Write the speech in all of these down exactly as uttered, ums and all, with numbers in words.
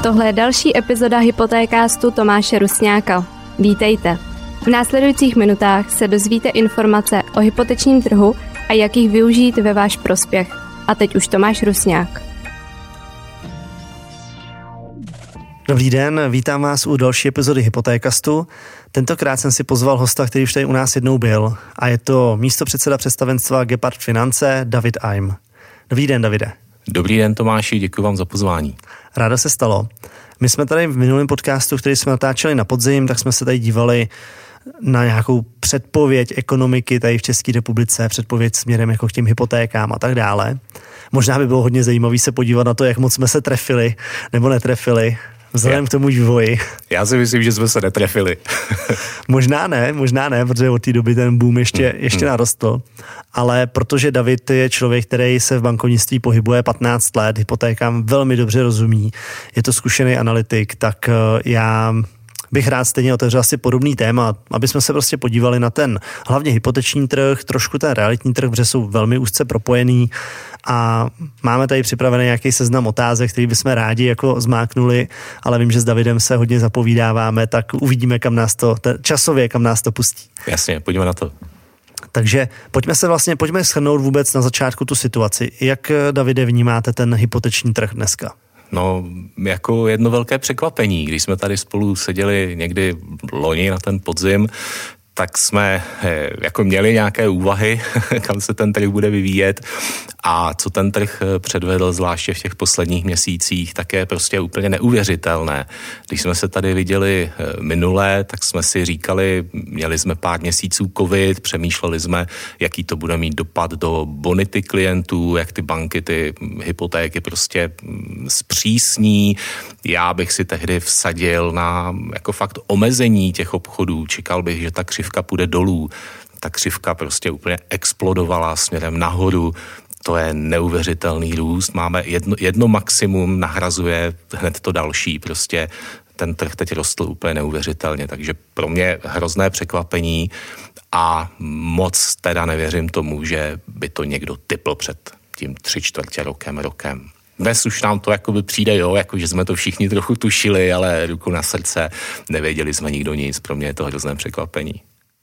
Tohle je další epizoda Hypotékástu Tomáše Rusňáka. Vítejte. V následujících minutách se dozvíte informace o hypotečním trhu a jak jich využít ve váš prospěch. A teď už Tomáš Rusňák. Dobrý den, vítám vás u další epizody Hypotékastu. Tentokrát jsem si pozval hosta, který už tady u nás jednou byl, a je to místopředseda představenstva Gepard Finance David Eim. Dobrý den, Davide. Dobrý den, Tomáši, děkuji vám za pozvání. Ráda se stalo. My jsme tady v minulém podcastu, který jsme natáčeli na podzim, tak jsme se tady dívali na nějakou předpověď ekonomiky tady v České republice, předpověď směrem jako k těm hypotékám a tak dále. Možná by bylo hodně zajímavé se podívat na to, jak moc jsme se trefili nebo netrefili vzhledem k tomu vývoji. Já si myslím, že jsme se netrefili. Možná ne, možná ne, protože od té doby ten boom ještě, ještě narostl, ale protože David je člověk, který se v bankovnictví pohybuje patnáct let, hypotékám velmi dobře rozumí, je to zkušený analytik, tak já bych rád stejně otevřel asi podobný téma, aby jsme se prostě podívali na ten hlavně hypoteční trh, trošku ten realitní trh, protože jsou velmi úzce propojený, a máme tady připravený nějaký seznam otázek, který bychom rádi jako zmáknuli, ale vím, že s Davidem se hodně zapovídáváme, tak uvidíme, kam nás to, časově, kam nás to pustí. Jasně, pojďme na to. Takže pojďme se vlastně, pojďme shrnout vůbec na začátku tu situaci. Jak, Davide, vnímáte ten hypoteční trh dneska? No, jako jedno velké překvapení, když jsme tady spolu seděli někdy loni na ten podzim, tak jsme jako měli nějaké úvahy, kam se ten trh bude vyvíjet a co ten trh předvedl, zvláště v těch posledních měsících, tak je prostě úplně neuvěřitelné. Když jsme se tady viděli minule, tak jsme si říkali, měli jsme pár měsíců covid, přemýšleli jsme, jaký to bude mít dopad do bonity klientů, jak ty banky ty hypotéky prostě zpřísní. Já bych si tehdy vsadil na jako fakt omezení těch obchodů, čekal bych, že ta křivka půjde dolů. Ta křivka prostě úplně explodovala směrem nahoru. To je neuvěřitelný růst. Máme jedno, jedno maximum, nahrazuje hned to další. Prostě ten trh teď rostl úplně neuvěřitelně, takže pro mě hrozné překvapení a moc teda nevěřím tomu, že by to někdo tipl před tím tři čtvrtě rokem, rokem. Dnes už nám to jakoby přijde, jo, jako že jsme to všichni trochu tušili, ale ruku na srdce, nevěděli jsme nikdo nic, pro mě je to hrozné překvapení.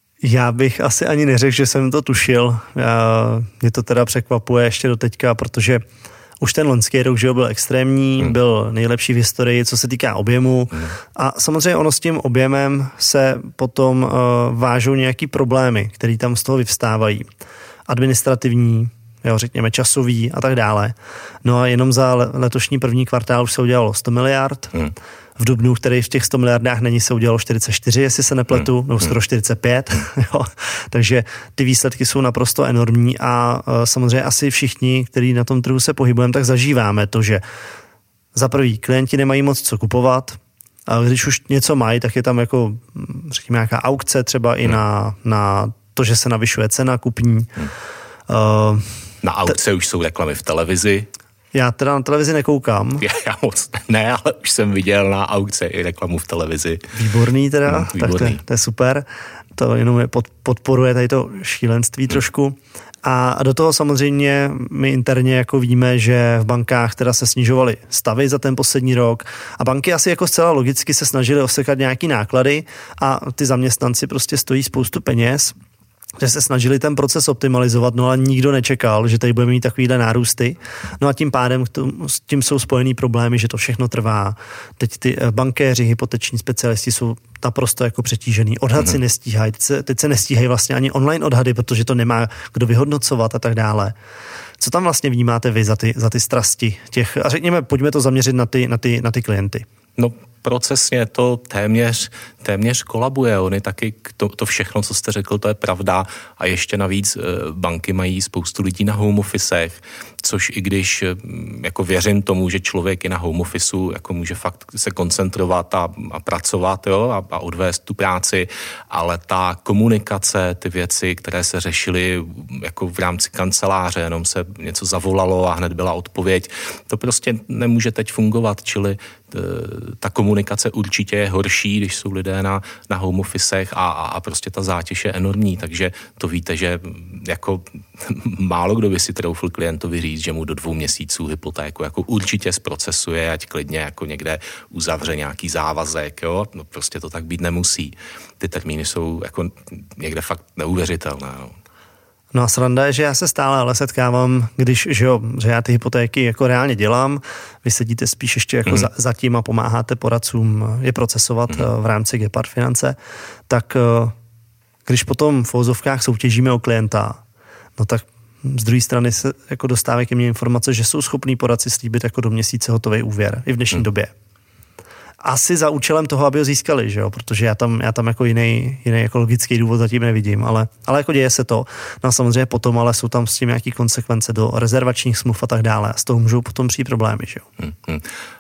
Já bych asi ani neřekl, že jsem to tušil. Já, mě to teda překvapuje ještě do teďka, protože už ten loňský rok, že byl extrémní, hmm. byl nejlepší v historii, co se týká objemu. Hmm. A samozřejmě ono s tím objemem se potom uh, vážou nějaký problémy, které tam z toho vyvstávají. Administrativní, jo, řekněme časový a tak dále. No a jenom za letošní první kvartál už se udělalo sto miliard. Hmm. V dubnu, který v těch sto miliardách není, se udělalo čtyřicet čtyři, jestli se nepletu, hmm. nebo skoro čtyřicet pět. Jo. Takže ty výsledky jsou naprosto enormní a uh, samozřejmě asi všichni, kteří na tom trhu se pohybujeme, tak zažíváme to, že za prvý klienti nemají moc co kupovat, a když už něco mají, tak je tam jako, řekněme, nějaká aukce třeba hmm. i na, na to, že se navyšuje cena kupní. Hmm. Uh, Na aukce t- už jsou reklamy v televizi. Já teda na televizi nekoukám. Já, já moc ne, ale už jsem viděl na aukce i reklamu v televizi. Výborný teda, no, výborný. Tak to, to je super. To jenom pod, podporuje tady to šílenství hmm. trošku. A do toho samozřejmě my interně jako víme, že v bankách teda se snižovaly stavy za ten poslední rok a banky asi jako zcela logicky se snažily osekat nějaký náklady a ty zaměstnanci prostě stojí spoustu peněz, že se snažili ten proces optimalizovat, no ale nikdo nečekal, že tady budeme mít takovýhle nárůsty. No a tím pádem s tím jsou spojený problémy, že to všechno trvá. Teď ty bankéři, hypoteční specialisti jsou naprosto jako přetížený. Odhad si nestíhají. Teď se, teď se nestíhají vlastně ani online odhady, protože to nemá kdo vyhodnocovat a tak dále. Co tam vlastně vnímáte vy za ty, za ty strasti těch, a řekněme, pojďme to zaměřit na ty, na ty, na ty klienty. No, procesně to téměř, téměř kolabuje. Oni taky to, to všechno, co jste řekl, to je pravda. A ještě navíc banky mají spoustu lidí na home officech, což i když jako věřím tomu, že člověk i na home officeu jako může fakt se koncentrovat a, a pracovat, jo, a, a odvést tu práci, ale ta komunikace, ty věci, které se řešily jako v rámci kanceláře, jenom se něco zavolalo a hned byla odpověď, to prostě nemůže teď fungovat, čili ta komunikace komunikace určitě je horší, když jsou lidé na, na home officech a, a, a prostě ta zátěž je enormní, takže to víte, že jako málo kdo by si troufl klientovi říct, že mu do dvou měsíců hypotéku jako určitě zprocesuje, ať klidně jako někde uzavře nějaký závazek, jo, no prostě to tak být nemusí. Ty termíny jsou jako někde fakt neuvěřitelné, no. No a sranda je, že já se stále ale setkávám, když, že jo, že já ty hypotéky jako reálně dělám, vy sedíte spíš ještě jako mm. za, za tím a pomáháte poradcům je procesovat mm. v rámci Gepard Finance, tak když potom v uvozovkách soutěžíme o klienta, no tak z druhé strany se jako dostávají ke mně informace, že jsou schopní poradci slíbit jako do měsíce hotový úvěr i v dnešní mm. době. Asi za účelem toho, aby ho získali, že jo? Protože já tam, já tam jako jiný, jiný jako logický důvod zatím nevidím, ale, ale jako děje se to. No samozřejmě potom, ale jsou tam s tím nějaký konsekvence do rezervačních smluv a tak dále. A z toho můžou potom přijít problémy, že jo? Hmm, hmm.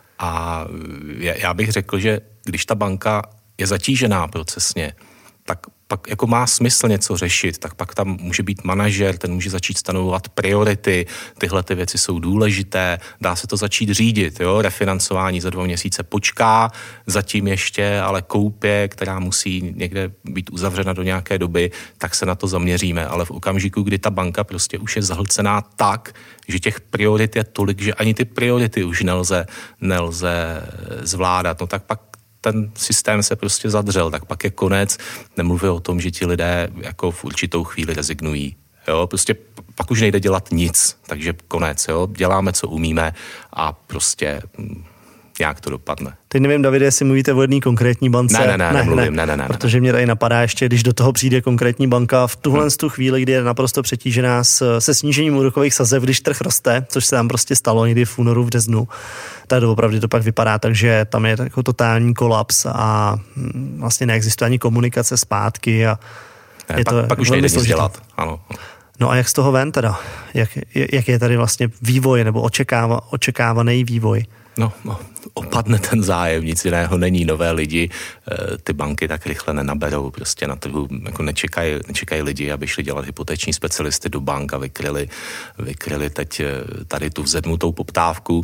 A já bych řekl, že když ta banka je zatížená procesně, tak pak jako má smysl něco řešit, tak pak tam může být manažer, ten může začít stanovovat priority, tyhle ty věci jsou důležité, dá se to začít řídit, jo, refinancování za dva měsíce počká, zatím ještě, ale koupě, která musí někde být uzavřena do nějaké doby, tak se na to zaměříme, ale v okamžiku, kdy ta banka prostě už je zahlcená tak, že těch priorit je tolik, že ani ty priority už nelze, nelze zvládat, no tak pak ten systém se prostě zadřel, tak pak je konec. Nemluví o tom, že ti lidé jako v určitou chvíli rezignují. Jo, prostě pak už nejde dělat nic, takže konec, jo. Děláme, co umíme a prostě nějak to dopadne. Teď nevím, Davide, jestli mluvíte o jedné konkrétní bance. Ne, ne, ne, ne nemluvím, ne, ne, ne. Protože mě tady napadá ještě, když do toho přijde konkrétní banka v tuhle hmm. tu chvíli, kdy je naprosto přetížená s, se snížením úrokových sazeb, když trh roste, což se tam prostě stalo někdy v únoru, v březnu, tak opravdu to pak vypadá tak, že tam je jako totální kolaps a vlastně neexistuje ani komunikace zpátky a ne, je pak, to pak už nejde nic dělat. Ano. No a jak z toho ven teda? Jak, jak je tady vlastně vývoj nebo očekáva, očekávaný vývoj? No, no, opadne ten zájem, nic jiného není, nové lidi, ty banky tak rychle nenaberou, prostě na trhu jako nečekají, nečekají lidi, aby šli dělat hypoteční specialisty do bank a vykryli, vykryli teď tady tu vzedmutou poptávku,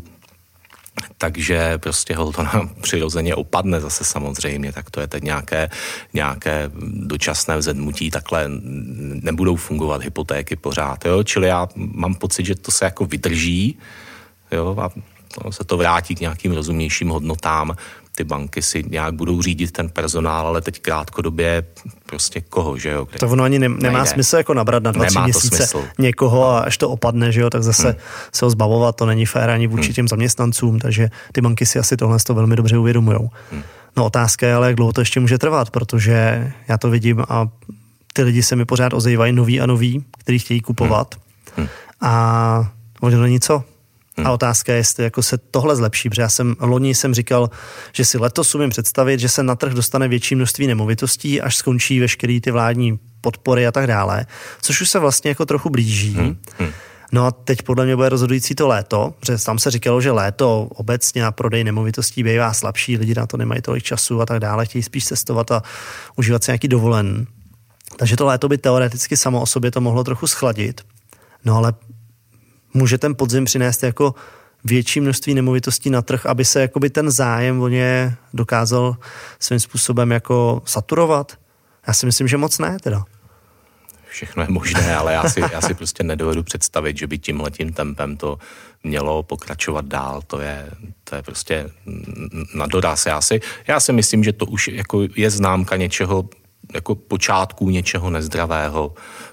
takže prostě ho to nám přirozeně opadne zase samozřejmě, tak to je teď nějaké, nějaké dočasné vzedmutí, takhle nebudou fungovat hypotéky pořád, jo, čili já mám pocit, že to se jako vydrží, jo, a no, se to vrátí k nějakým rozumnějším hodnotám. Ty banky si nějak budou řídit ten personál, ale teď krátkodobě prostě koho, že jo? To ono ani ne, nemá nejde. Smysl jako nabrat na dva, tři měsíce někoho a až to opadne, že jo, tak zase hmm. se ho zbavovat, to není fér ani vůči hmm. těm zaměstnancům, takže ty banky si asi tohle to velmi dobře uvědomujou. Hmm. No otázka je, ale jak dlouho to ještě může trvat, protože já to vidím a ty lidi se mi pořád ozývají noví a noví, kteří chtějí kupovat hmm. a možná není co. A otázka je, jestli jako se tohle zlepší, protože já jsem loni jsem říkal, že si letos umím představit, že se na trh dostane větší množství nemovitostí, až skončí veškerý ty vládní podpory a tak dále, což už se vlastně jako trochu blíží. Hmm. Hmm. No a teď podle mě bude rozhodující to léto, protože tam se říkalo, že léto obecně na prodej nemovitostí bývá slabší, lidi na to nemají tolik času a tak dále, chtějí spíš cestovat a užívat si nějaký dovolen. Takže to léto by teoreticky samo o sobě to mohlo trochu schladit. No ale může ten podzim přinést jako větší množství nemovitostí na trh, aby se jakoby ten zájem o ně dokázal svým způsobem jako saturovat? Já si myslím, že moc ne teda. Všechno je možné, ale já si, já si prostě nedovedu představit, že by tímhletím tempem to mělo pokračovat dál. To je, to je prostě na doraz. Já si, já si myslím, že to už jako je známka něčeho, jako počátku něčeho nezdravého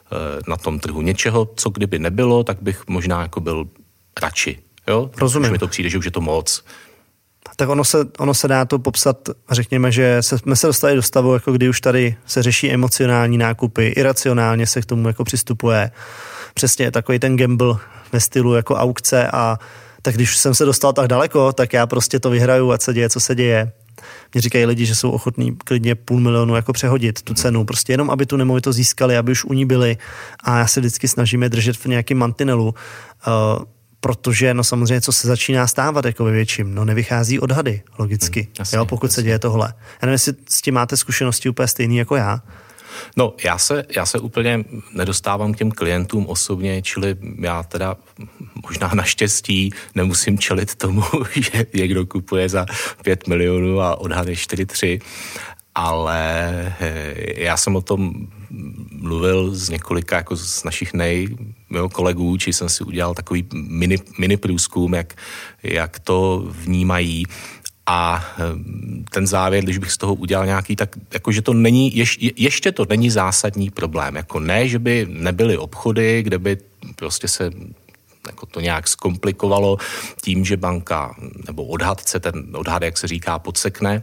na tom trhu. Něčeho, co kdyby nebylo, tak bych možná jako byl radši. Jo? Rozumím. Už mi to přijde, že už je to moc. Tak ono se, ono se dá to popsat, řekněme, že se, jsme se dostali do stavu, jako kdy už tady se řeší emocionální nákupy, iracionálně se k tomu jako přistupuje. Přesně takový ten gamble ve stylu jako aukce a tak když jsem se dostal tak daleko, tak já prostě to vyhraju, ať se děje, co se děje. Mně říkají lidi, že jsou ochotní klidně půl milionu jako přehodit tu cenu, prostě jenom, aby tu nemovitost získali, aby už u ní byli a já se vždycky snažíme držet v nějakém mantinelu, uh, protože no samozřejmě, co se začíná stávat jako ve větším, no nevychází odhady logicky, hmm, jasně, jo, pokud jasně. se děje tohle. Já nevím, jestli s tím máte zkušenosti úplně stejný jako já. No, já se, já se úplně nedostávám k těm klientům osobně, čili já teda možná naštěstí nemusím čelit tomu, že někdo kupuje za pět milionů a odhad je čtyři tři, ale já jsem o tom mluvil s několika jako z našich nej jo, kolegů, či jsem si udělal takový mini, mini průzkum, jak, jak to vnímají. A ten závěr, když bych z toho udělal nějaký, tak jakože to není, ještě, ještě to není zásadní problém. Jako ne, že by nebyly obchody, kde by prostě se jako to nějak zkomplikovalo tím, že banka nebo odhadce, ten odhad, jak se říká, podsekne,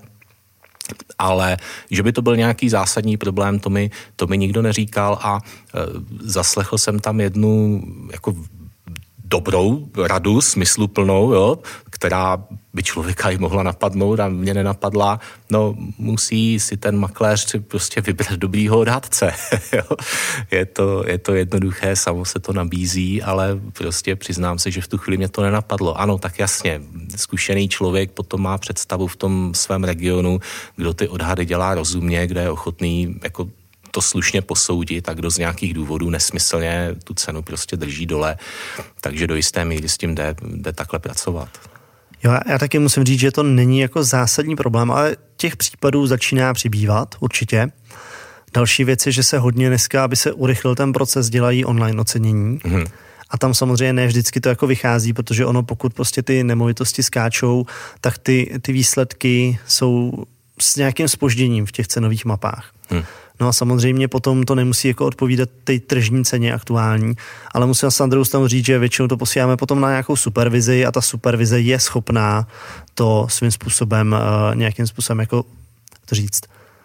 ale že by to byl nějaký zásadní problém, to mi, to mi nikdo neříkal a e, zaslechl jsem tam jednu jako dobrou radu, smysluplnou, jo, která by člověka i mohla napadnout a mě nenapadla. No, musí si ten makléř prostě vybrat dobrýho odhadce. Jo. Je to, je to jednoduché, samo se to nabízí, ale prostě přiznám se, že v tu chvíli mě to nenapadlo. Ano, tak jasně, zkušený člověk potom má představu v tom svém regionu, kdo ty odhady dělá rozumně, kde je ochotný jako to slušně posoudit a kdo z nějakých důvodů nesmyslně tu cenu prostě drží dole, takže do jisté míry s tím jde, jde takhle pracovat. Jo, já taky musím říct, že to není jako zásadní problém, ale těch případů začíná přibývat, určitě. Další věc je, že se hodně dneska, aby se urychlil ten proces, dělají online ocenění. Mm-hmm. A tam samozřejmě ne vždycky to jako vychází, protože ono, pokud prostě ty nemovitosti skáčou, tak ty, ty výsledky jsou s nějakým zpožděním v těch cenových mapách. Mm. No a samozřejmě potom to nemusí jako odpovídat té tržní ceně aktuální, ale musím se na druhou stranu říct, že většinou to posíláme potom na nějakou supervizi a ta supervize je schopná to svým způsobem, nějakým způsobem jako to říct,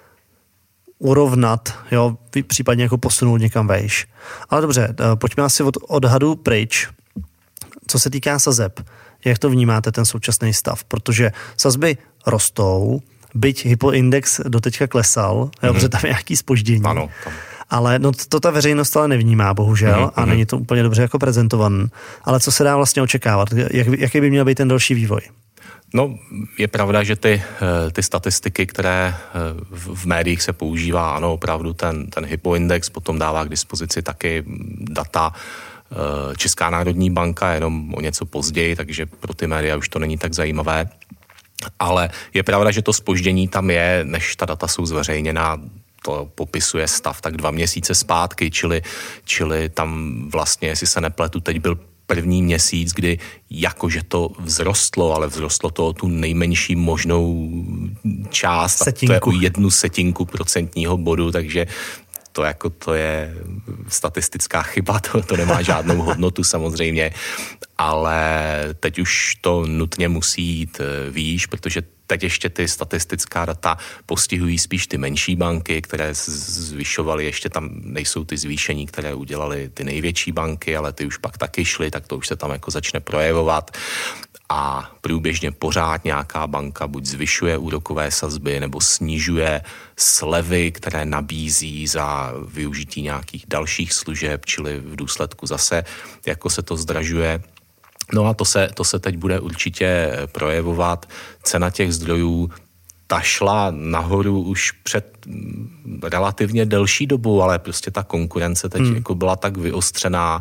urovnat, jo, případně jako posunout někam vejš. Ale dobře, pojďme asi od odhadu pryč. Co se týká sazeb, jak to vnímáte ten současný stav? Protože sazby rostou, byť hypoindex doteďka klesal, mm-hmm. jo, protože tam je nějaký zpoždění. Ano, tam. Ale no, to ta veřejnost ale nevnímá, bohužel, mm-hmm. a není to úplně dobře jako prezentovaný. Ale co se dá vlastně očekávat? Jak, jaký by měl být ten další vývoj? No, je pravda, že ty, ty statistiky, které v médiích se používá, ano, opravdu ten, ten hypoindex potom dává k dispozici taky data Česká národní banka, jenom o něco později, takže pro ty média už to není tak zajímavé. Ale je pravda, že to zpoždění tam je, než ta data jsou zveřejněná, to popisuje stav tak dva měsíce zpátky, čili, čili tam vlastně, jestli se nepletu, teď byl první měsíc, kdy jakože to vzrostlo, ale vzrostlo to o tu nejmenší možnou část, setinku. A to je o jednu setinku procentního bodu, takže to jako to je statistická chyba, to, to nemá žádnou hodnotu samozřejmě, ale teď už to nutně musí jít výš, protože teď ještě ty statistická data postihují spíš ty menší banky, které zvyšovaly, ještě tam nejsou ty zvýšení, které udělaly ty největší banky, ale ty už pak taky šly, tak to už se tam jako začne projevovat. A průběžně pořád nějaká banka buď zvyšuje úrokové sazby nebo snižuje slevy, které nabízí za využití nějakých dalších služeb, čili v důsledku zase jako se to zdražuje. No a to se, to se teď bude určitě projevovat. Cena těch zdrojů ta šla nahoru už před relativně delší dobu, ale prostě ta konkurence teď hmm. jako byla tak vyostřená,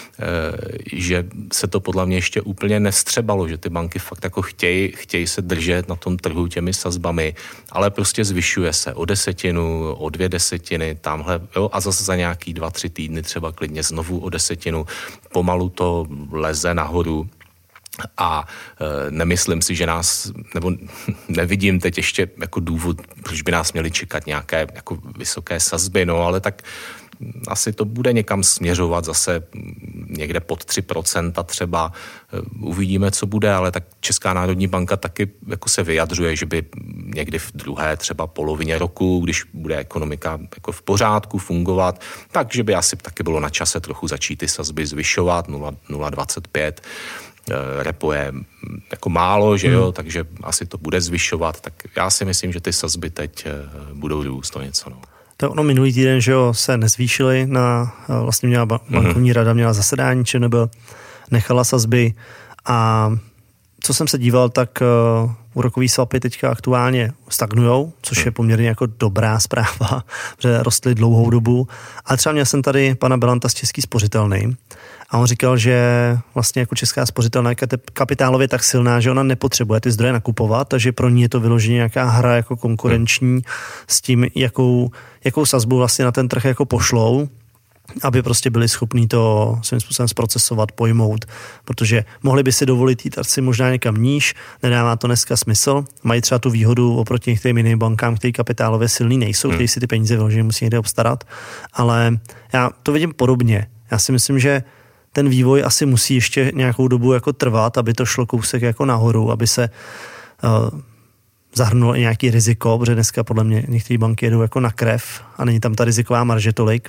že se to podle mě ještě úplně nevstřebalo, že ty banky fakt jako chtějí, chtějí se držet na tom trhu těmi sazbami, ale prostě zvyšuje se o desetinu, o dvě desetiny, tamhle, jo, a zase za nějaký dva, tři týdny třeba klidně znovu o desetinu, pomalu to leze nahoru. A e, nemyslím si, že nás, nebo nevidím teď ještě jako důvod, proč by nás měli čekat nějaké jako vysoké sazby, no ale tak asi to bude někam směřovat zase někde pod tři procenta třeba. Uvidíme, co bude, ale tak Česká národní banka taky jako se vyjadřuje, že by někdy v druhé třeba polovině roku, když bude ekonomika jako v pořádku fungovat, takže by asi taky bylo na čase trochu začít ty sazby zvyšovat, nula celá dvacet pět. Repo je jako málo, že jo, hmm. takže asi to bude zvyšovat, tak já si myslím, že ty sazby teď budou růst o něco, no. To ono minulý týden, že jo, se nezvýšily na, vlastně měla bankovní rada, měla zasedání, či nebyl, nechala sazby a co jsem se díval, tak úrokový swapy teďka aktuálně stagnujou, což je poměrně jako dobrá zpráva, že rostly dlouhou dobu. Ale třeba měl jsem tady pana Belanta z Český spořitelny a on říkal, že vlastně jako Česká spořitelna je kapitálově tak silná, že ona nepotřebuje ty zdroje nakupovat, takže pro ní je to vyloženě nějaká hra jako konkurenční s tím, jakou, jakou sazbu vlastně na ten trh jako pošlou, aby prostě byli schopní to svým způsobem zprocesovat, pojmout, protože mohli by si dovolit jít asi možná někam níž, nedává to dneska smysl, mají třeba tu výhodu oproti některým jiným bankám, který kapitálově silný nejsou, hmm. kteří si ty peníze vyloženě musí někde obstarat, ale já to vidím podobně. Já si myslím, že ten vývoj asi musí ještě nějakou dobu jako trvat, aby to šlo kousek jako nahoru, aby se uh, zahrnulo i nějaký riziko, protože dneska podle mě některé banky jedou jako na krev a není tam ta riziková marže tolik.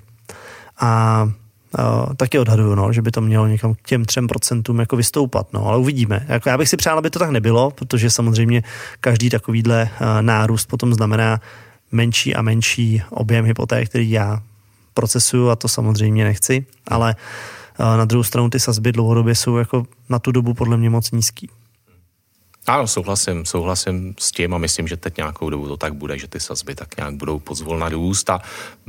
A uh, taky odhaduju, no, že by to mělo někam k těm třem procentům jako vystoupat, no, ale uvidíme. Jako já bych si přál, aby to tak nebylo, protože samozřejmě každý takovýhle uh, nárůst potom znamená menší a menší objem hypoték, který já procesuju a to samozřejmě nechci, ale uh, na druhou stranu ty sazby dlouhodobě jsou jako na tu dobu podle mě moc nízký. Ano, souhlasím, souhlasím s tím a myslím, že teď nějakou dobu to tak bude, že ty sazby tak nějak budou pozvolna růst a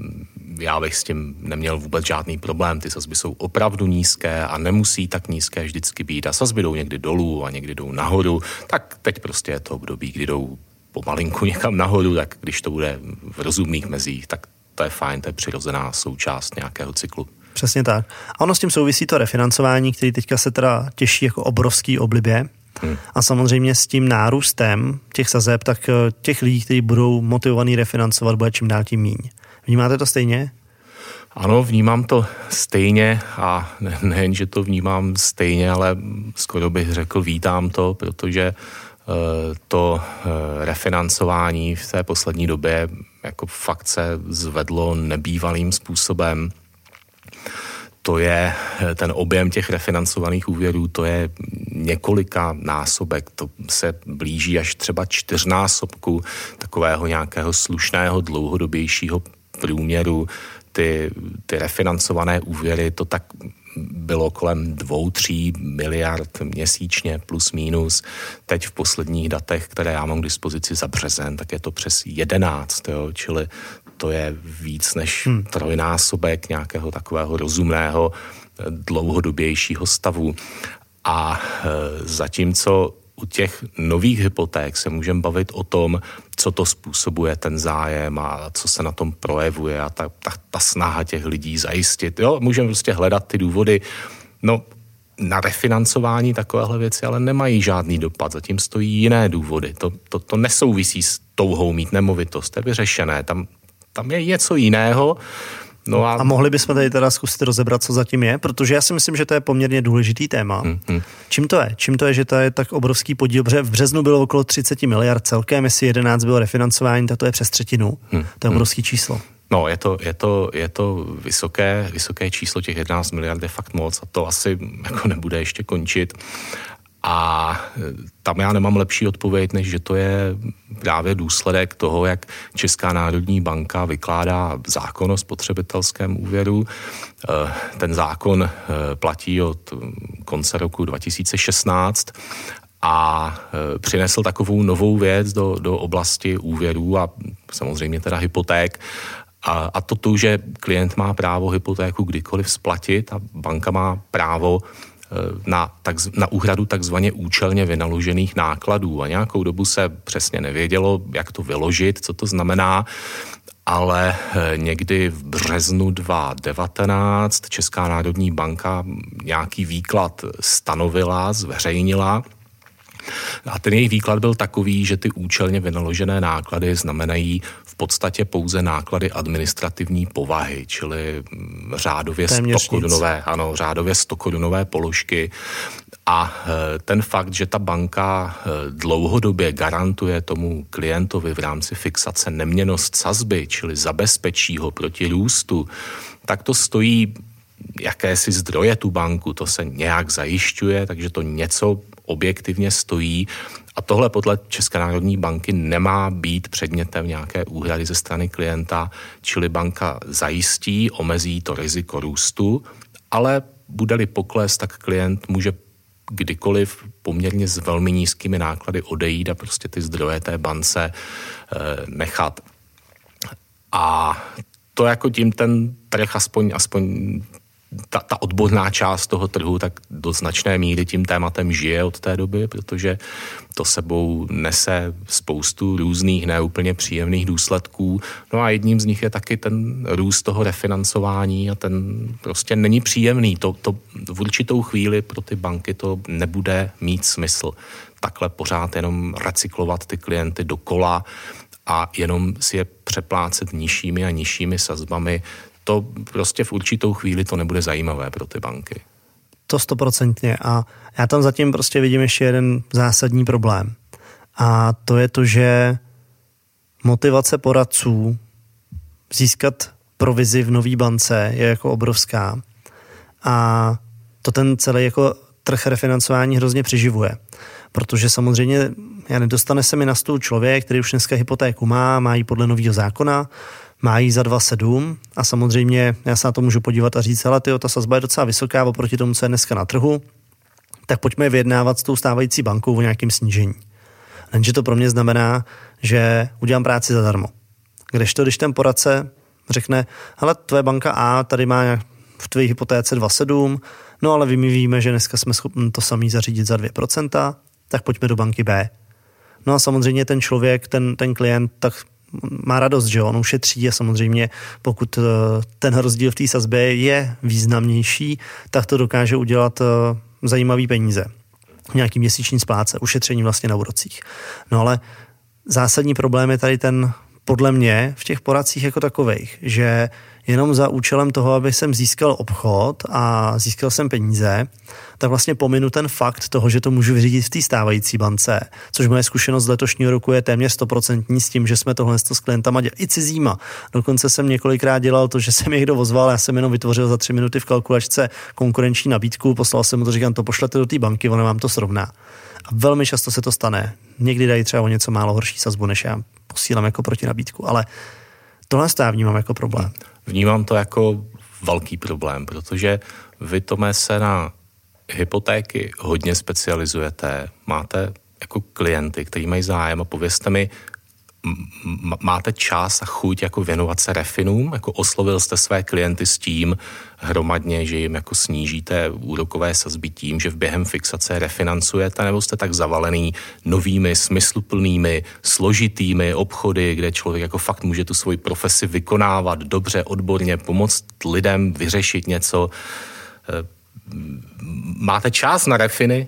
já bych s tím neměl vůbec žádný problém. Ty sazby jsou opravdu nízké a nemusí tak nízké vždycky být a sazby jdou někdy dolů a někdy jdou nahoru, tak teď prostě je to období, kdy jdou pomalinku někam nahoru, tak když to bude v rozumných mezích, tak to je fajn, to je přirozená součást nějakého cyklu. Přesně tak. A ono s tím souvisí to refinancování, který teďka se teda těší jako obrovský oblibě. Hmm. A samozřejmě s tím nárůstem těch sazeb, tak těch lidí, kteří budou motivovaní refinancovat, bude čím dál tím míň. Vnímáte to stejně? Ano, vnímám to stejně a nejen, že to vnímám stejně, ale skoro bych řekl, vítám to, protože to refinancování v té poslední době jako fakt se zvedlo nebývalým způsobem. To je ten objem těch refinancovaných úvěrů, to je několika násobek, to se blíží až třeba čtyřnásobku takového nějakého slušného dlouhodobějšího průměru. Ty, ty refinancované úvěry, to tak bylo kolem dvou, tří miliard měsíčně plus minus. Teď v posledních datech, které já mám k dispozici za březen, tak je to přes jedenáct, jo, čili to je víc než hmm. trojnásobek nějakého takového rozumného dlouhodobějšího stavu. A e, zatímco u těch nových hypoték se můžeme bavit o tom, co to způsobuje ten zájem a co se na tom projevuje a ta, ta, ta snaha těch lidí zajistit. Jo, můžeme prostě hledat ty důvody. No, na refinancování takovéhle věci ale nemají žádný dopad. Zatím stojí jiné důvody. To, to, to nesouvisí s touhou mít nemovitost. To je vyřešené. Tam, tam je něco jiného. No a... a mohli bychom tady teda zkusit rozebrat, co zatím je, protože já si myslím, že to je poměrně důležitý téma. Hmm, hmm. Čím to je? Čím to je, že to je tak obrovský podíl? Protože v březnu bylo okolo třicet miliard celkem, jestli jedenáct bylo refinancování, tak to je přes třetinu. Hmm, to je obrovský hmm. číslo. No, je to, je to, je to vysoké, vysoké číslo, těch jedenáct miliard je fakt moc a to asi jako nebude ještě končit. A tam já nemám lepší odpověď, než že to je právě důsledek toho, jak Česká národní banka vykládá zákon o spotřebitelském úvěru. Ten zákon platí od konce roku dva tisíce šestnáct a přinesl takovou novou věc do, do oblasti úvěrů a samozřejmě teda hypoték. A, a to tu, že klient má právo hypotéku kdykoliv splatit a banka má právo na, tak, na úhradu takzvaně účelně vynaložených nákladů. A nějakou dobu se přesně nevědělo, jak to vyložit, co to znamená, ale někdy v březnu dva tisíce devatenáct Česká národní banka nějaký výklad stanovila, zveřejnila. A ten jejich výklad byl takový, že ty účelně vynaložené náklady znamenají v podstatě pouze náklady administrativní povahy, čili řádově stokorunové, ano, řádově stokorunové položky. A ten fakt, že ta banka dlouhodobě garantuje tomu klientovi v rámci fixace neměnnost sazby, čili zabezpečí ho proti růstu, tak to stojí jakési zdroje tu banku, to se nějak zajišťuje, takže to něco objektivně stojí a tohle podle České národní banky nemá být předmětem nějaké úhrady ze strany klienta, čili banka zajistí, omezí to riziko růstu, ale bude-li pokles, tak klient může kdykoliv poměrně s velmi nízkými náklady odejít a prostě ty zdroje té bance eh, nechat. A to jako tím ten trh aspoň, aspoň ta, ta odborná část toho trhu tak do značné míry tím tématem žije od té doby, protože to sebou nese spoustu různých neúplně příjemných důsledků. No a jedním z nich je taky ten růst toho refinancování a ten prostě není příjemný. To, to v určitou chvíli pro ty banky to nebude mít smysl. Takhle pořád jenom recyklovat ty klienty dokola a jenom si je přeplácet nižšími a nižšími sazbami, to prostě v určitou chvíli to nebude zajímavé pro ty banky. To stoprocentně. A já tam zatím prostě vidím ještě jeden zásadní problém. A to je to, že motivace poradců získat provizi v nový bance je jako obrovská. A to ten celý jako trh refinancování hrozně přiživuje. Protože samozřejmě já nedostane se mi na stůl člověk, který už dneska hypotéku má, má ji podle nového zákona, má ji za dva celá sedm a samozřejmě já se na to můžu podívat a říct, ale tyjo, ta sazba je docela vysoká oproti tomu, co je dneska na trhu, tak pojďme vyjednávat s tou stávající bankou o nějakém snížení. Jenže to pro mě znamená, že udělám práci zadarmo. Kdežto, když ten poradce řekne, hele, tvoje banka A tady má v tvé hypotéce dva celá sedm, no ale my víme, že dneska jsme schopni to samý zařídit za dvě procenta, tak pojďme do banky B. No a samozřejmě ten člověk, ten, ten klient, tak má radost, že on ušetří a samozřejmě pokud ten rozdíl v té sazbě je významnější, tak to dokáže udělat zajímavý peníze. Nějaký měsíční spláce, ušetření vlastně na úrocích. No ale zásadní problém je tady ten, podle mě, v těch poradcích jako takovejch, že jenom za účelem toho, aby jsem získal obchod a získal jsem peníze, tak vlastně pominu ten fakt toho, že to můžu vyřídit v té stávající bance, což moje zkušenost z letošního roku je téměř stoprocentní s tím, že jsme tohle s klientama dělali i cizíma. Dokonce jsem několikrát dělal to, že jsem mě někdo ozval, já jsem jenom vytvořil za tři minuty v kalkulačce konkurenční nabídku, poslal jsem mu to, říkám, to pošlete do té banky, ona vám to srovná. A velmi často se to stane. Někdy dají třeba o něco málo horší sazbu, než já posílám jako proti nabídku, ale tohle já vnímám jako problém. Vnímám to jako velký problém, protože vy, Tome, se na hypotéky hodně specializujete, máte jako klienty, kteří mají zájem a povězte mi, m- máte čas a chuť jako věnovat se refinům, jako oslovil jste své klienty s tím hromadně, že jim jako snížíte úrokové sazby tím, že v během fixace refinancujete, nebo jste tak zavalený novými, smysluplnými, složitými obchody, kde člověk jako fakt může tu svoji profesi vykonávat dobře, odborně, pomoct lidem vyřešit něco. Máte čas na refiny?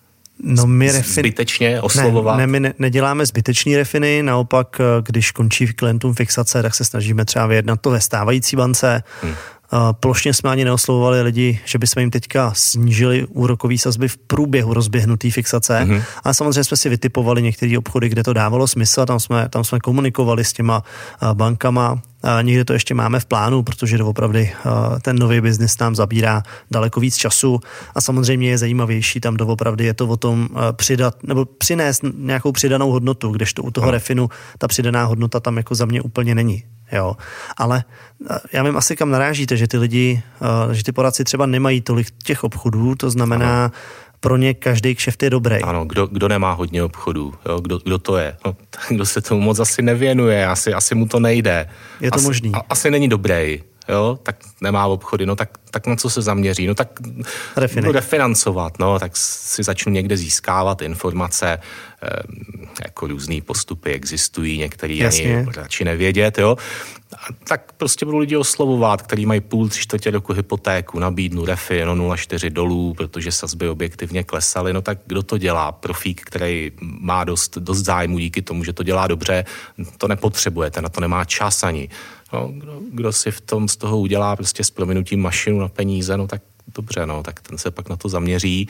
No my refin... Zbytečně oslovovat? Ne, ne, my ne, neděláme zbytečný refiny, naopak, když končí klientům fixace, tak se snažíme třeba vyjednat to ve stávající bance. Hmm. Plošně jsme ani neoslovovali lidi, že bychom jim teďka snížili úrokový sazby v průběhu rozběhnutý fixace. Mm-hmm. A samozřejmě jsme si vytipovali některé obchody, kde to dávalo smysl a tam jsme, tam jsme komunikovali s těma bankama. A někde to ještě máme v plánu, protože doopravdy ten nový biznis nám zabírá daleko víc času a samozřejmě je zajímavější tam doopravdy je to o tom přidat nebo přinést nějakou přidanou hodnotu, kdežto u toho no. refinu ta přidaná hodnota tam jako za mě úplně není. Jo. Ale já vím asi, kam narážíte, že ty lidi, že ty poradci třeba nemají tolik těch obchodů, to znamená, ano. pro ně každý kšeft je dobrý. Ano, kdo, kdo nemá hodně obchodů, jo? Kdo, kdo to je? No, kdo se tomu moc asi nevěnuje, asi, asi mu to nejde. Je to asi, možný. A, asi není dobrý, jo? Tak nemá obchody, no tak, tak na co se zaměří? No tak budu refinancovat, no tak si začnu někde získávat informace, eh, jako různý postupy existují, některý ani radši nevědět, jo? A tak prostě budu lidi oslovovat, který mají půl, tři čtvrtě roku hypotéku, nabídnu refi, no nula celá čtyři dolů, protože sazby objektivně klesaly, no tak kdo to dělá? Profík, který má dost, dost zájmu díky tomu, že to dělá dobře, to nepotřebujete, na to nemá čas ani. No, kdo, kdo si v tom z toho udělá prostě s prominutím mašinu na peníze, no tak dobře, no, tak ten se pak na to zaměří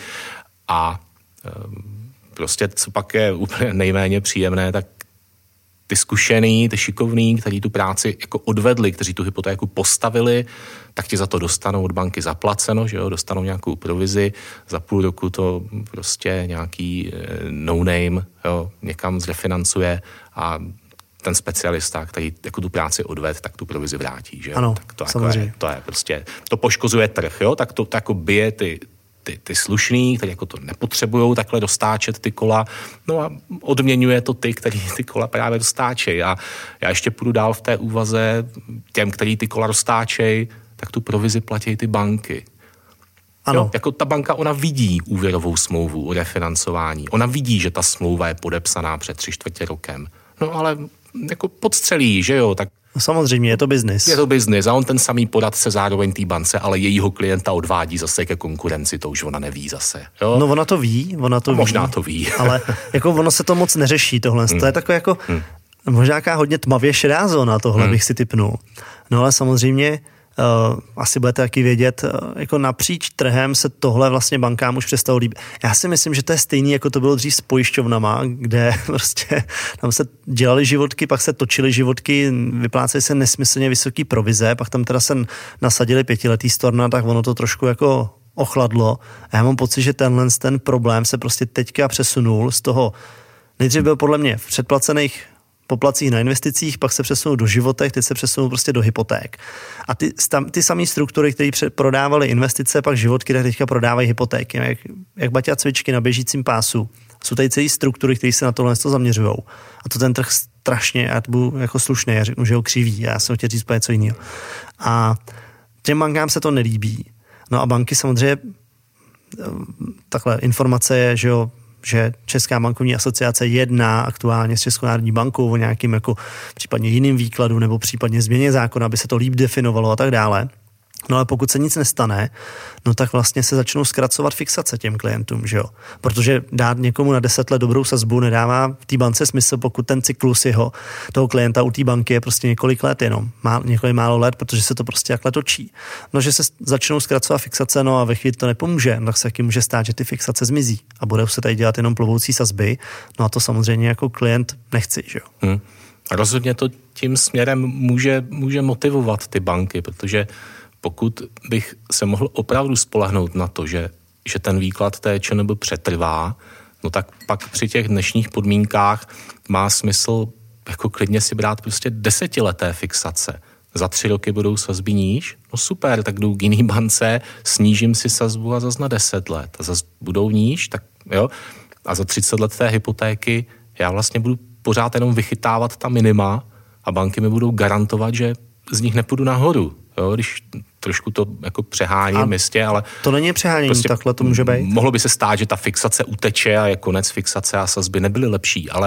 a e, prostě co pak je úplně nejméně příjemné, tak ty zkušený, ty šikovný, kteří tu práci jako odvedli, kteří tu hypotéku postavili, tak ti za to dostanou od banky zaplaceno, že jo, dostanou nějakou provizi, za půl roku to prostě nějaký no-name, jo, někam zrefinancuje a ten specialista, který jako tu práci odved, tak tu provizi vrátí, že jo. Ano, tak to, jako je, to je prostě, to poškozuje trh, jo, tak to, to jako bije ty ty, ty slušný, kteří jako to nepotřebujou takhle dostáčet ty kola, no a odměňuje to ty, kteří ty kola právě dostáčejí. A já ještě půjdu dál v té úvaze, těm, kteří ty kola dostáčejí, tak tu provizi platí ty banky. Ano. Jo, jako ta banka, ona vidí úvěrovou smlouvu o refinancování. Ona vidí, že ta smlouva je podepsaná před tři čtvrtě rokem. No ale jako podstřelí, že jo, tak no samozřejmě, je to biznis. Je to biznis a on ten samý poradce zároveň té bance, ale jejího klienta odvádí zase ke konkurenci, to už ona neví zase. Jo? No ona to ví, ona to a ví. Možná to ví. Ale jako ono se to moc neřeší tohle. Hmm. To je takové jako hmm. možná jaká hodně tmavě šedá zóna tohle, hmm. bych si tipnul. No ale samozřejmě Uh, asi budete taky vědět, uh, jako napříč trhem se tohle vlastně bankám už přestalo líbit. Já si myslím, že to je stejný, jako to bylo dřív s pojišťovnama, kde prostě tam se dělali životky, pak se točily životky, vyplácely se nesmyslně vysoký provize, pak tam teda se nasadili pětiletý storna, tak ono to trošku jako ochladlo. A já mám pocit, že tenhle ten problém se prostě teďka přesunul z toho, nejdřív byl podle mě v předplacených poplacích na investicích, pak se přesunou do životek, teď se přesunou prostě do hypoték. A ty, ty samé struktury, které prodávaly investice, pak životky, tak teďka prodávají hypotéky. Jak, jak baťa cvičky na běžícím pásu. Jsou tady celé struktury, které se na tohle zaměřují. A to ten trh strašně, já to budu jako slušný, já řeknu, že ho křiví, já jsem chtěl říct něco jiného. A těm bankám se to nelíbí. No a banky samozřejmě, takhle informace je, že jo, že Česká bankovní asociace jedná aktuálně s Českou národní bankou o nějakým jako případně jiným výkladu nebo případně změně zákona, aby se to líp definovalo a tak dále. No ale pokud se nic nestane, no tak vlastně se začnou zkracovat fixace těm klientům, že jo? Protože dát někomu na deset let dobrou sazbu nedává v té bance smysl, pokud ten cyklus jeho, toho klienta u té banky je prostě několik let jenom, má, několik málo let, protože se to prostě takhle točí. No, že se začnou zkracovat fixace, no a ve chvíli to nepomůže, tak se taky může stát, že ty fixace zmizí a budou se tady dělat jenom plovoucí sazby, no a to samozřejmě jako klient nechci, že jo? Hmm. A rozhodně to tím směrem může, může motivovat ty banky, protože pokud bych se mohl opravdu spolehnout na to, že, že ten výklad té ČNB přetrvá, no tak pak při těch dnešních podmínkách má smysl jako klidně si brát prostě desetileté fixace. Za tři roky budou sazby níž, no super, tak jdu k jiný bance, snížím si sazbu a zas na deset let. A zas budou níž, tak jo. A za třicet let té hypotéky já vlastně budu pořád jenom vychytávat ta minima a banky mi budou garantovat, že z nich nepůjdu nahoru. Jo, když trošku to jako přeháním místě, ale to není přehánění, prostě takhle to může být. Mohlo by se stát, že ta fixace uteče a je konec fixace a sazby nebyly lepší, ale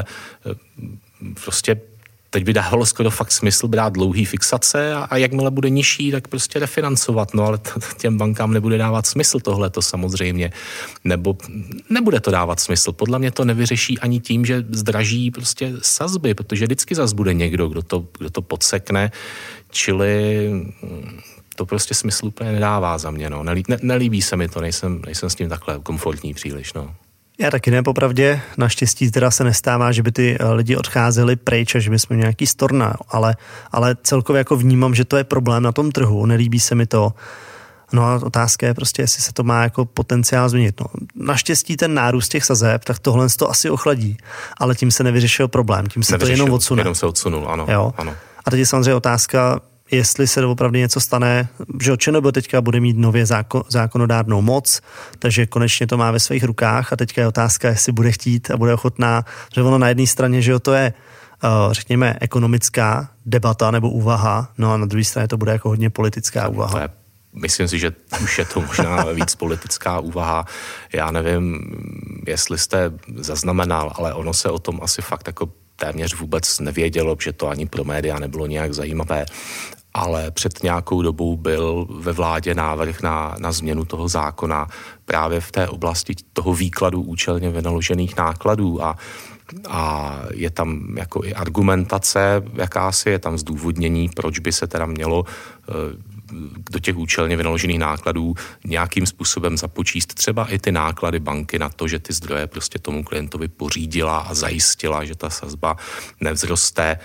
prostě teď by dávalo skoro fakt smysl brát dlouhý fixace a, a jakmile bude nižší, tak prostě refinancovat, no ale t- těm bankám nebude dávat smysl tohleto samozřejmě, nebo nebude to dávat smysl. Podle mě to nevyřeší ani tím, že zdraží prostě sazby, protože vždycky zas bude někdo, kdo to, kdo to podsekne, čili to prostě smysl úplně nedává za mě, no. Nelí, ne, nelíbí se mi to, nejsem, nejsem s tím takhle komfortní příliš, no. Já taky ne, popravdě. Naštěstí teda se nestává, že by ty lidi odcházeli pryč a že by jsme nějaký storna, ale, ale celkově jako vnímám, že to je problém na tom trhu, nelíbí se mi to. No a otázka je prostě, jestli se to má jako potenciál změnit. No, naštěstí ten nárůst těch sazeb, tak tohle to asi ochladí, ale tím se nevyřešil problém, tím se nevyřešil, to jenom odsune. Jenom se odsunul, ano. Jo? ano. A teď je samozřejmě otázka, jestli se opravdu něco stane, že ČNB teďka bude mít nově zákon, zákonodárnou moc, takže konečně to má ve svých rukách a teďka je otázka, jestli bude chtít a bude ochotná, že ono na jedné straně, že to je, řekněme, ekonomická debata nebo úvaha, no a na druhé straně to bude jako hodně politická úvaha. To je, myslím si, že už je to možná víc politická úvaha. Já nevím, jestli jste zaznamenal, ale ono se o tom asi fakt jako téměř vůbec nevědělo, že to ani pro média nebylo nějak zajímavé, ale před nějakou dobou byl ve vládě návrh na, na změnu toho zákona právě v té oblasti toho výkladu účelně vynaložených nákladů a, a je tam jako i argumentace jakási, je tam zdůvodnění, proč by se teda mělo do těch účelně vynaložených nákladů nějakým způsobem započíst třeba i ty náklady banky na to, že ty zdroje prostě tomu klientovi pořídila a zajistila, že ta sazba nevzroste.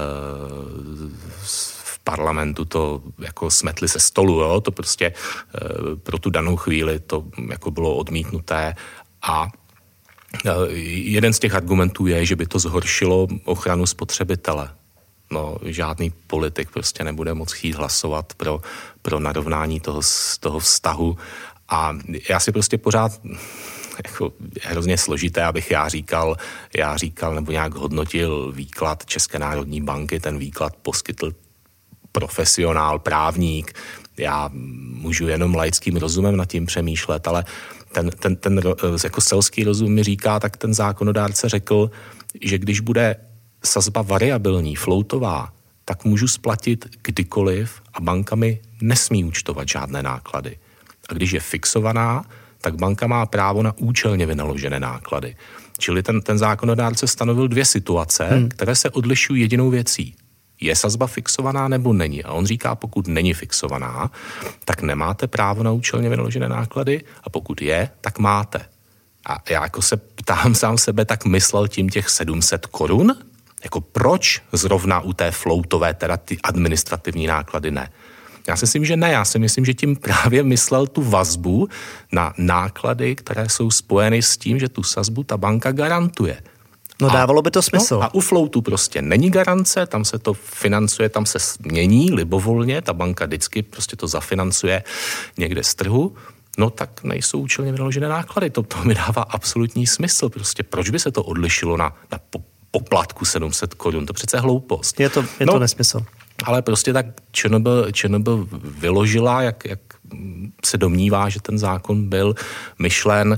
V parlamentu to jako smetli se stolu, jo? To prostě pro tu danou chvíli to jako bylo odmítnuté a jeden z těch argumentů je, že by to zhoršilo ochranu spotřebitele. No, žádný politik prostě nebude moc chtít hlasovat pro, pro narovnání toho, toho vztahu A já si prostě pořád jako hrozně složité, abych já říkal, já říkal nebo nějak hodnotil výklad České národní banky, ten výklad poskytl profesionál, právník, já můžu jenom laickým rozumem nad tím přemýšlet, ale ten, ten, ten jako selský rozum mi říká, tak ten zákonodárce řekl, že když bude sazba variabilní, floatová, tak můžu splatit kdykoliv a banka mi nesmí účtovat žádné náklady. A když je fixovaná, tak banka má právo na účelně vynaložené náklady. Čili ten, ten zákonodárce stanovil dvě situace, hmm. které se odlišují jedinou věcí. Je sazba fixovaná nebo není? A on říká, pokud není fixovaná, tak nemáte právo na účelně vynaložené náklady a pokud je, tak máte. A já jako se ptám sám sebe, tak myslel tím těch sedm set korun? Jako proč zrovna u té floatové, teda ty administrativní náklady ne? Já si myslím, že ne. Já si myslím, že tím právě myslel tu vazbu na náklady, které jsou spojeny s tím, že tu sazbu ta banka garantuje. No dávalo by to smysl. No, a u floatu prostě není garance, tam se to financuje, tam se mění libovolně, ta banka vždycky prostě to zafinancuje někde z trhu, no tak nejsou účelně vynaložené náklady. To, to mi dává absolutní smysl. Prostě proč by se to odlišilo na, na poplatku sedm set korun? To přece hloupost. Je to, je no, to nesmysl. Ale prostě tak ČNB, ČNB vyložila, jak, jak se domnívá, že ten zákon byl myšlen,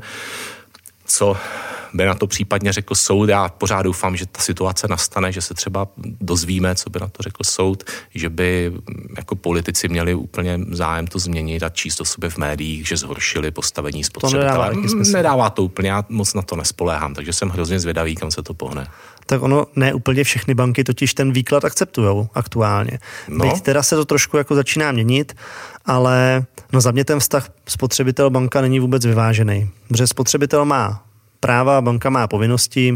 co by na to případně řekl soud. Já pořád doufám, že ta situace nastane, že se třeba dozvíme, co by na to řekl soud, že by jako politici měli úplně zájem to změnit a číst o sobě v médiích, že zhoršili postavení spotřebitele. Nedává, nedává to úplně, já moc na to nespoléhám, takže jsem hrozně zvědavý, kam se to pohne. Tak ono, ne úplně všechny banky totiž ten výklad akceptujou aktuálně. No. Byť teda se to trošku jako začíná měnit, ale no za mě ten vztah spotřebitel banka není vůbec vyvážený. Protože spotřebitel má práva, banka má povinnosti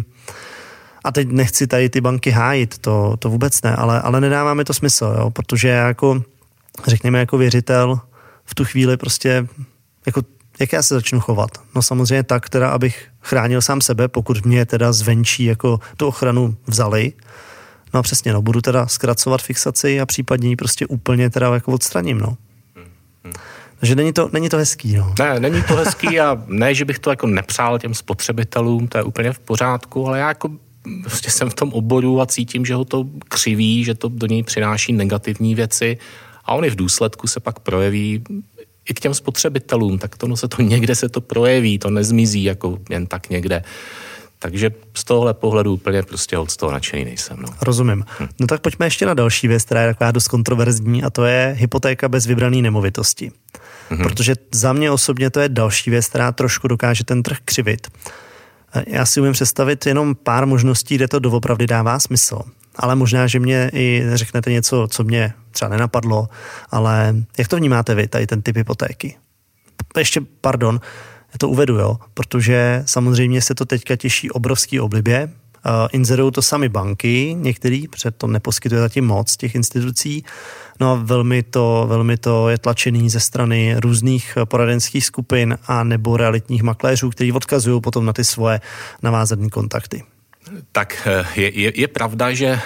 a teď nechci tady ty banky hájit, to, to vůbec ne, ale, ale nedává mi to smysl, jo, protože jako, řekněme jako věřitel v tu chvíli prostě jako jak já se začnu chovat? No samozřejmě tak, teda, abych chránil sám sebe, pokud mě teda zvenčí jako tu ochranu vzali. No a přesně, no, budu teda zkracovat fixaci a případně ji prostě úplně teda jako odstraním, no. Takže není to, není to hezký, no. Ne, není to hezký a ne, že bych to jako nepřál těm spotřebitelům, to je úplně v pořádku, ale já jako prostě jsem v tom oboru a cítím, že ho to křiví, že to do něj přináší negativní věci a oni v důsledku se pak projeví i k těm spotřebitelům, tak to, no se to někde se to projeví, to nezmizí jako jen tak někde. Takže z tohohle pohledu úplně prostě od toho nadšený nejsem. No. Rozumím. Hm. No tak pojďme ještě na další věc, která je taková dost kontroverzní a to je hypotéka bez vybrané nemovitosti. Mhm. Protože za mě osobně to je další věc, která trošku dokáže ten trh křivit. Já si umím představit jenom pár možností, kde to doopravdy dává smysl. Ale možná, že mě i řeknete něco, co mě třeba nenapadlo, ale jak to vnímáte vy, tady ten typ hypotéky? Ještě, pardon, já to uvedu, jo, protože samozřejmě se to teďka těší obrovský oblibě. Uh, inzerují to sami banky, některý, protože to neposkytuje zatím moc těch institucí. No a velmi to, velmi to je tlačený ze strany různých poradenských skupin a nebo realitních makléřů, kteří odkazují potom na ty svoje navázané kontakty. Tak je, je, je pravda, že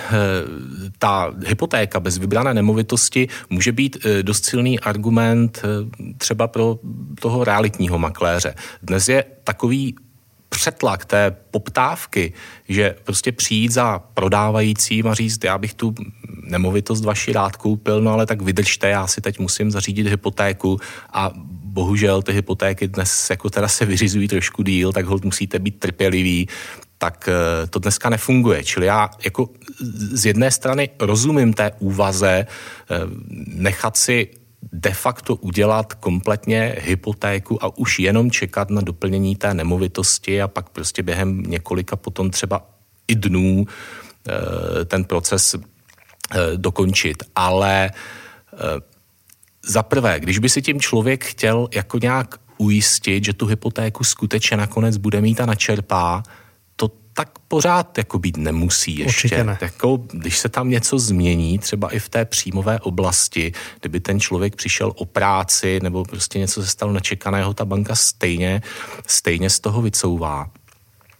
ta hypotéka bez vybrané nemovitosti může být dost silný argument třeba pro toho realitního makléře. Dnes je takový přetlak té poptávky, že prostě přijít za prodávajícím a říct, já bych tu nemovitost vaši rád koupil, no ale tak vydržte, já si teď musím zařídit hypotéku a bohužel ty hypotéky dnes jako teda se vyřizují trošku díl, tak holt musíte být trpěliví, tak to dneska nefunguje. Čili já jako z jedné strany rozumím té úvaze nechat si de facto udělat kompletně hypotéku a už jenom čekat na doplnění té nemovitosti a pak prostě během několika potom třeba i dnů ten proces dokončit. Ale za prvé, když by si tím člověk chtěl jako nějak ujistit, že tu hypotéku skutečně nakonec bude mít a načerpá, to tak pořád jako být nemusí ještě. Ne. Jako, když se tam něco změní, třeba i v té příjmové oblasti, kdyby ten člověk přišel o práci nebo prostě něco se stalo nečekaného, ta banka stejně, stejně z toho vycouvá.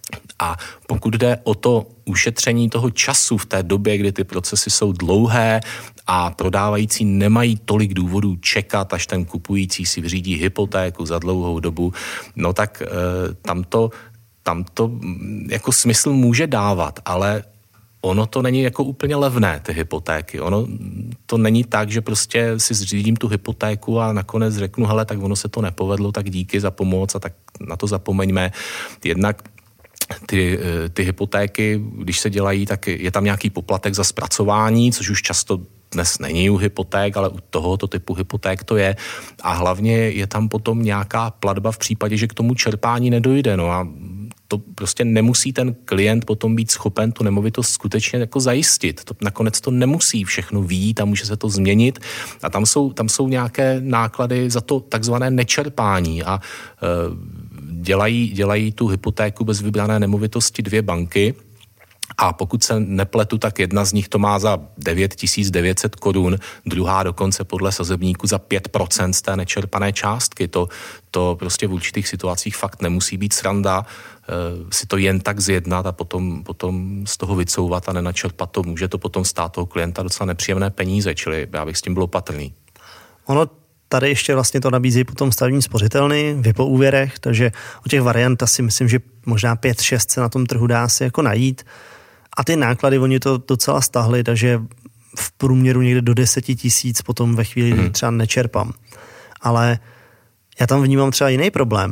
A pokud jde o to ušetření toho času v té době, kdy ty procesy jsou dlouhé a prodávající nemají tolik důvodů čekat, až ten kupující si vyřídí hypotéku za dlouhou dobu, no tak e, tam to, tam to jako smysl může dávat, ale ono to není jako úplně levné, ty hypotéky. Ono to není tak, že prostě si zřídím tu hypotéku a nakonec řeknu, hele, tak ono se to nepovedlo, tak díky za pomoc a tak na to zapomeňme. Jednak Ty, ty hypotéky, když se dělají, tak je tam nějaký poplatek za zpracování, což už často dnes není u hypoték, ale u tohoto typu hypoték to je. A hlavně je tam potom nějaká platba v případě, že k tomu čerpání nedojde. No a to prostě nemusí ten klient potom být schopen tu nemovitost skutečně jako zajistit. To, nakonec to nemusí všechno vyjít a může se to změnit. A tam jsou, tam jsou nějaké náklady za to takzvané nečerpání a e, Dělají, dělají tu hypotéku bez vybrané nemovitosti dvě banky a pokud se nepletu, tak jedna z nich to má za devět tisíc devět set korun, druhá dokonce podle sazebníku za pět procent z té nečerpané částky. To, to prostě v určitých situacích fakt nemusí být sranda, e, si to jen tak zjednat a potom, potom z toho vycouvat a nenačerpat to. Může to potom stát toho klienta docela nepříjemné peníze, čili já bych s tím byl opatrný. Ono tady ještě vlastně to nabízí potom stavební spořitelny, vy po úvěrech, takže o těch variant asi myslím, že možná pět šest se na tom trhu dá si jako najít. A ty náklady, oni to docela stahli, takže v průměru někde do deset tisíc potom ve chvíli, kdy třeba nečerpám. Ale já tam vnímám třeba jiný problém.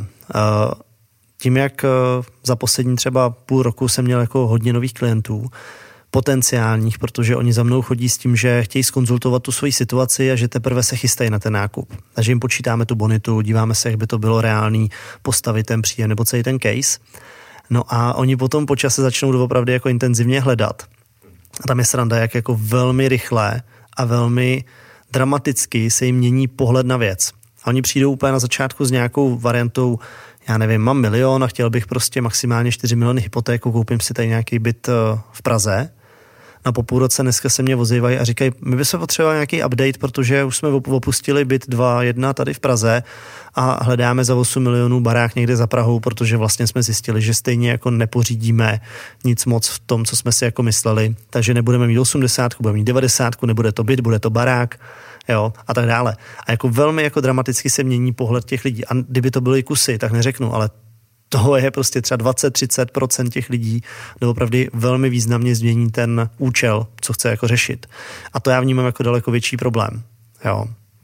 Tím, jak za poslední třeba půl roku jsem měl jako hodně nových klientů, potenciálních, protože oni za mnou chodí s tím, že chtějí zkonzultovat tu svoji situaci a že teprve se chystají na ten nákup. Takže jim počítáme tu bonitu, díváme se, jak by to bylo reálný postavit ten příjem nebo celý ten case. No a oni potom po čase začnou doopravdy jako intenzivně hledat. A tam je sranda, jak jako velmi rychle a velmi dramaticky se jim mění pohled na věc. A oni přijdou úplně na začátku s nějakou variantou, já nevím, mám milion a chtěl bych prostě maximálně čtyři miliony hypotéku, koupím si tady nějaký byt v Praze. A po půl roce dneska se mě ozývají a říkají, my bychom potřebovali nějaký update, protože už jsme opustili byt dva jedna tady v Praze a hledáme za osm milionů barák někde za Prahou, protože vlastně jsme zjistili, že stejně jako nepořídíme nic moc v tom, co jsme si jako mysleli, takže nebudeme mít osmdesát, budeme mít devadesát, nebude to byt, bude to barák, jo, a tak dále. A jako velmi jako dramaticky se mění pohled těch lidí. A kdyby to byly kusy, tak neřeknu, ale toho je prostě třeba dvacet až třicet procent těch lidí, doopravdy velmi významně změní ten účel, co chce jako řešit. A to já vnímám jako daleko větší problém. Jo.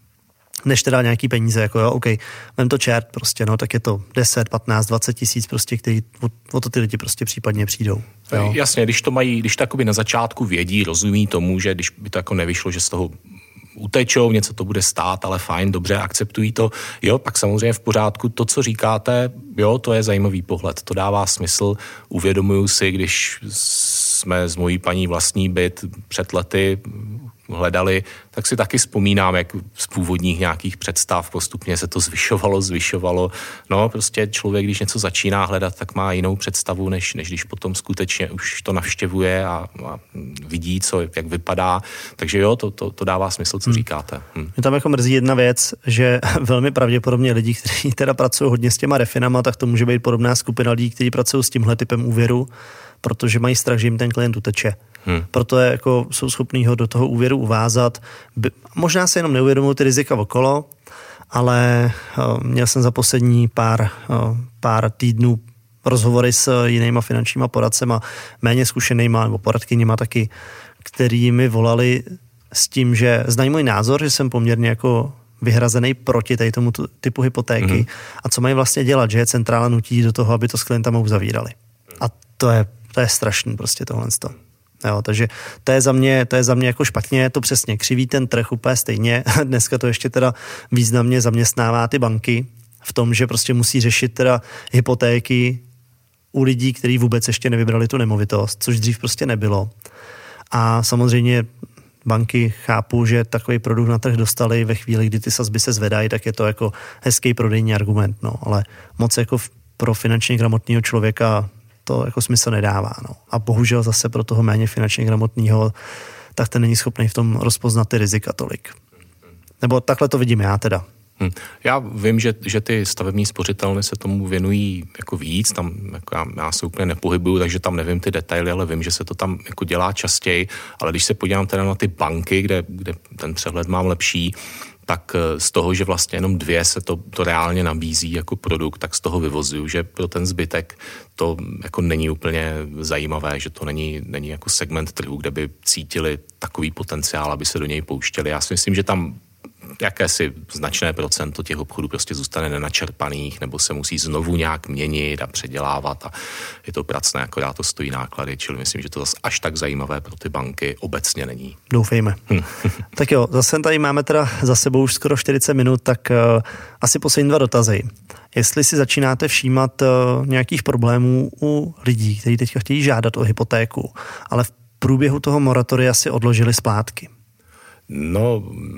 Než teda nějaký peníze, jako jo, OK, vem to čert prostě, no, tak je to deset, patnáct, dvacet tisíc prostě, který o, o to ty lidi prostě případně přijdou. Jo. Jasně, když to mají, když to jakoby na začátku vědí, rozumí tomu, že když by to jako nevyšlo, že z toho utečou, něco to bude stát, ale fajn, dobře, akceptují to. Jo, pak samozřejmě v pořádku. To, co říkáte, jo, to je zajímavý pohled. To dává smysl. Uvědomuju si, když jsme s mojí paní vlastní byt před lety hledali, tak si taky vzpomínám, jak z původních nějakých představ postupně se to zvyšovalo, zvyšovalo. No, prostě člověk, když něco začíná hledat, tak má jinou představu, než, než když potom skutečně už to navštěvuje a, a vidí, co, jak vypadá. Takže jo, to, to, to dává smysl, co hmm. říkáte. Hm. Mě tam jako mrzí jedna věc, že velmi pravděpodobně lidi, kteří teda pracují hodně s těma refinama, tak to může být podobná skupina lidí, kteří pracují s tímhle typem úvěru, protože mají strach, že jim ten klient uteče. Hmm. Proto je, jako, jsou schopní ho do toho úvěru uvázat. By, možná se jenom neuvědomují ty rizika okolo, ale uh, měl jsem za poslední pár, uh, pár týdnů rozhovory s jinýma finančníma poradcema, méně zkušenýma nebo poradkyněma taky, který mi volali s tím, že znají můj názor, že jsem poměrně jako vyhrazený proti tady tomu typu hypotéky hmm. a co mají vlastně dělat, že je centrála nutí do toho, aby to s klientama uzavírali. A to je, to je strašný prostě tohle. Jo, takže to je za mě, to je za mě jako špatně, to přesně křiví ten trh úplně stejně. Dneska to ještě teda významně zaměstnává ty banky v tom, že prostě musí řešit teda hypotéky u lidí, kteří vůbec ještě nevybrali tu nemovitost, což dřív prostě nebylo. A samozřejmě banky chápou, že takový produkt na trh dostali ve chvíli, kdy ty sazby se zvedají, tak je to jako hezký prodejní argument, no, ale moc jako pro finančně gramotného člověka to jako smysl nedává. No. A bohužel zase pro toho méně finančně gramotného, tak ten není schopný v tom rozpoznat ty rizika tolik. Nebo takhle to vidím já teda. Hmm. Já vím, že, že ty stavební spořitelny se tomu věnují jako víc, tam jako já, já se úplně nepohybuju, takže tam nevím ty detaily, ale vím, že se to tam jako dělá častěji, ale když se podívám teda na ty banky, kde, kde ten přehled mám lepší, tak z toho, že vlastně jenom dvě se to, to reálně nabízí jako produkt, tak z toho vyvozuju, že pro ten zbytek to jako není úplně zajímavé, že to není, není jako segment trhu, kde by cítili takový potenciál, aby se do něj pouštěli. Já si myslím, že tam jakési značné procento těch obchodů prostě zůstane nenačerpaných nebo se musí znovu nějak měnit a předělávat a je to pracné, akorát to stojí náklady, čili myslím, že to zase až tak zajímavé pro ty banky obecně není. Doufejme. Hm. Tak jo, zase tady máme teda za sebou už skoro čtyřicet minut, tak uh, asi poslední dva dotazy. Jestli si začínáte všímat uh, nějakých problémů u lidí, kteří teďka chtějí žádat o hypotéku, ale v průběhu toho moratoria si odložili splátky. No,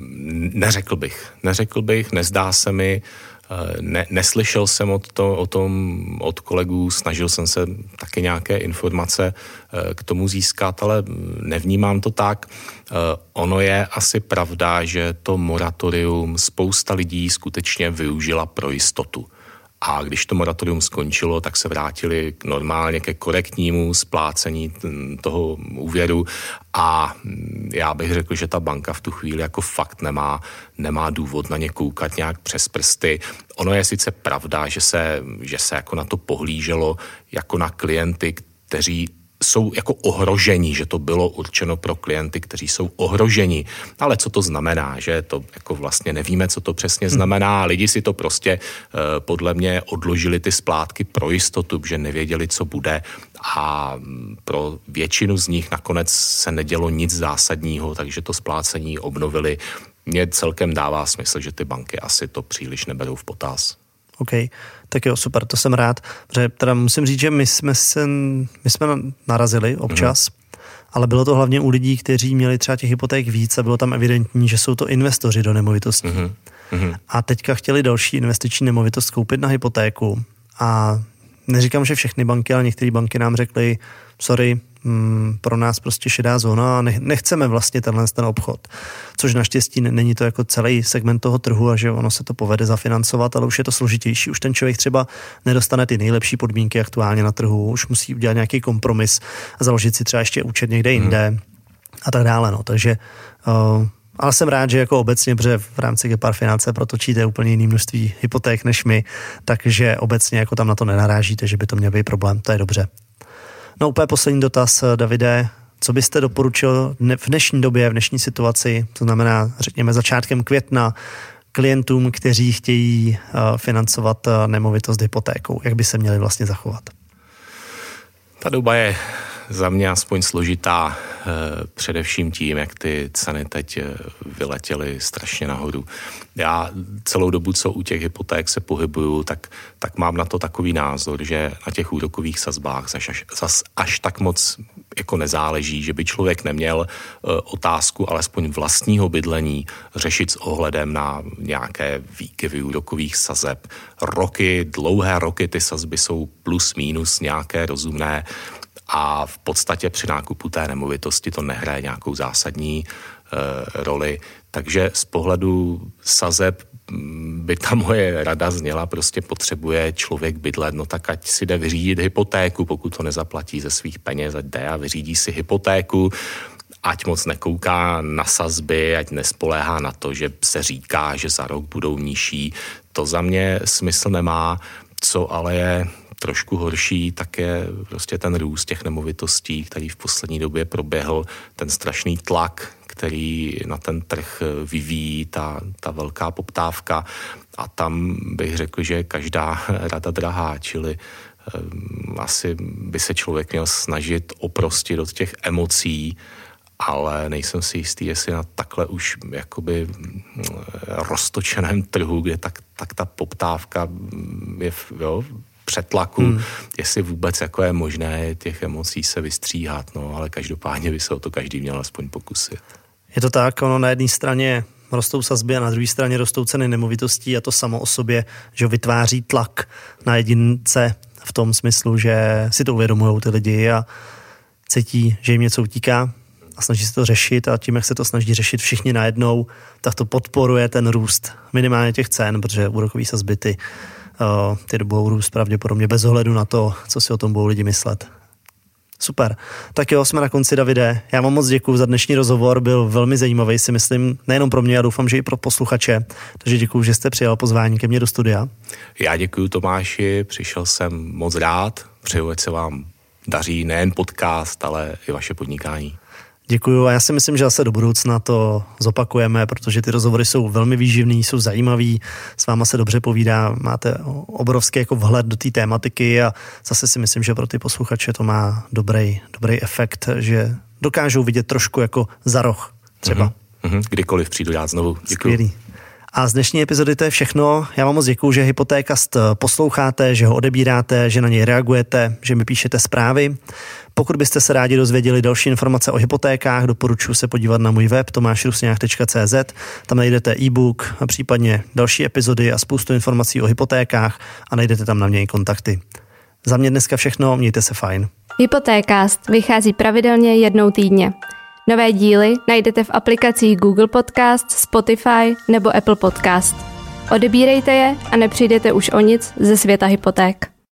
neřekl bych. Neřekl bych, nezdá se mi, ne, neslyšel jsem od to, o tom od kolegů, snažil jsem se taky nějaké informace k tomu získat, ale nevnímám to tak. Ono je asi pravda, že to moratorium spousta lidí skutečně využila pro jistotu. A když to moratorium skončilo, tak se vrátili normálně ke korektnímu splácení toho úvěru a já bych řekl, že ta banka v tu chvíli jako fakt nemá, nemá důvod na ně koukat nějak přes prsty. Ono je sice pravda, že se, že se jako na to pohlíželo jako na klienty, kteří jsou jako ohroženi, že to bylo určeno pro klienty, kteří jsou ohroženi. Ale co to znamená, že to jako vlastně nevíme, co to přesně znamená. Lidi si to prostě eh, podle mě odložili ty splátky pro jistotu, že nevěděli, co bude a pro většinu z nich nakonec se nedělo nic zásadního, takže to splácení obnovili. Mně celkem dává smysl, že ty banky asi to příliš neberou v potaz. OK, tak jo, super, to jsem rád. Protože teda musím říct, že my jsme se, my jsme narazili občas, mm. ale bylo to hlavně u lidí, kteří měli třeba těch hypoték víc a bylo tam evidentní, že jsou to investoři do nemovitostí. Mm. Mm. A teďka chtěli další investiční nemovitost koupit na hypotéku a neříkám, že všechny banky, ale některé banky nám řekly, sorry, mm, pro nás prostě šedá zóna a nechceme vlastně tenhle ten obchod. Což naštěstí není to jako celý segment toho trhu a že ono se to povede zafinancovat, ale už je to složitější. Už ten člověk třeba nedostane ty nejlepší podmínky aktuálně na trhu, už musí udělat nějaký kompromis a založit si třeba ještě účet někde jinde hmm. a tak dále. No. Takže uh, ale jsem rád, že jako obecně, protože v rámci Gepard Finance protočíte úplně jiný množství hypoték než my, takže obecně jako tam na to nenarážíte, že by to měl být problém, to je dobře. No úplně poslední dotaz, Davide, co byste doporučil v dnešní době, v dnešní situaci, to znamená řekněme začátkem května, klientům, kteří chtějí financovat nemovitost hypotékou, jak by se měli vlastně zachovat? Ta doba je za mě aspoň složitá, především tím, jak ty ceny teď vyletěly strašně nahoru. Já celou dobu, co u těch hypoték se pohybuju, tak, tak mám na to takový názor, že na těch úrokových sazbách zas až, zas až tak moc jako nezáleží, že by člověk neměl otázku alespoň vlastního bydlení řešit s ohledem na nějaké výkyvy úrokových sazeb. Roky, dlouhé roky ty sazby jsou plus minus nějaké rozumné, a v podstatě při nákupu té nemovitosti to nehraje nějakou zásadní e, roli. Takže z pohledu sazeb by ta moje rada zněla, prostě potřebuje člověk bydlet, no tak ať si jde vyřídit hypotéku, pokud to nezaplatí ze svých peněz, ať jde a vyřídí si hypotéku, ať moc nekouká na sazby, ať nespoléhá na to, že se říká, že za rok budou nižší. To za mě smysl nemá, co ale je trošku horší, tak je prostě ten růst těch nemovitostí, který v poslední době proběhl, ten strašný tlak, který na ten trh vyvíjí, ta, ta velká poptávka. A tam bych řekl, že každá rada drahá, čili um, asi by se člověk měl snažit oprostit od těch emocí, ale nejsem si jistý, jestli na takhle už jakoby roztočeném trhu, kde tak, tak ta poptávka je, jo, přetlaku, hmm. jestli vůbec jako je možné těch emocí se vystříhat, no, ale každopádně by se o to každý měl aspoň pokusit. Je to tak, ono na jedné straně rostou sazby a na druhé straně rostou ceny nemovitostí a to samo o sobě, že vytváří tlak na jedince v tom smyslu, že si to uvědomují ty lidi a cítí, že jim něco utíká. a snaží se to řešit a tím, jak se to snaží řešit všichni najednou, tak to podporuje ten růst minimálně těch cen, protože úrokový sazby ty, uh, ty budou růst pravděpodobně bez ohledu na to, co si o tom budou lidi myslet. Super. Tak jo, jsme na konci, Davide. Já vám moc děkuju za dnešní rozhovor, byl velmi zajímavý, si myslím, nejenom pro mě, a doufám, že i pro posluchače. Takže děkuju, že jste přijal pozvání ke mně do studia. Já děkuju, Tomáši, přišel jsem moc rád, přeju, ať se vám daří nejen podcast, ale i vaše podnikání. Děkuju a já si myslím, že zase do budoucna to zopakujeme, protože ty rozhovory jsou velmi výživný, jsou zajímavý, s váma se dobře povídá, máte obrovský jako vhled do té tématiky a zase si myslím, že pro ty posluchače to má dobrý, dobrý efekt, že dokážou vidět trošku jako za roh třeba. Mm-hmm. Kdykoliv přijdu já znovu. Děkuju. Skvělý. A z dnešní epizody to je všechno. Já vám moc děkuju, že Hypotékast posloucháte, že ho odebíráte, že na něj reagujete, že mi píšete zprávy. Pokud byste se rádi dozvěděli další informace o hypotékách, doporučuji se podívat na můj web tomáš rusňák tečka cé zet. Tam najdete e-book a případně další epizody a spoustu informací o hypotékách a najdete tam na mě i kontakty. Za mě dneska všechno, mějte se fajn. Hypotékast vychází pravidelně jednou týdně. Nové díly najdete v aplikacích Google Podcast, Spotify nebo Apple Podcast. Odebírejte je a nepřijdete už o nic ze světa hypoték.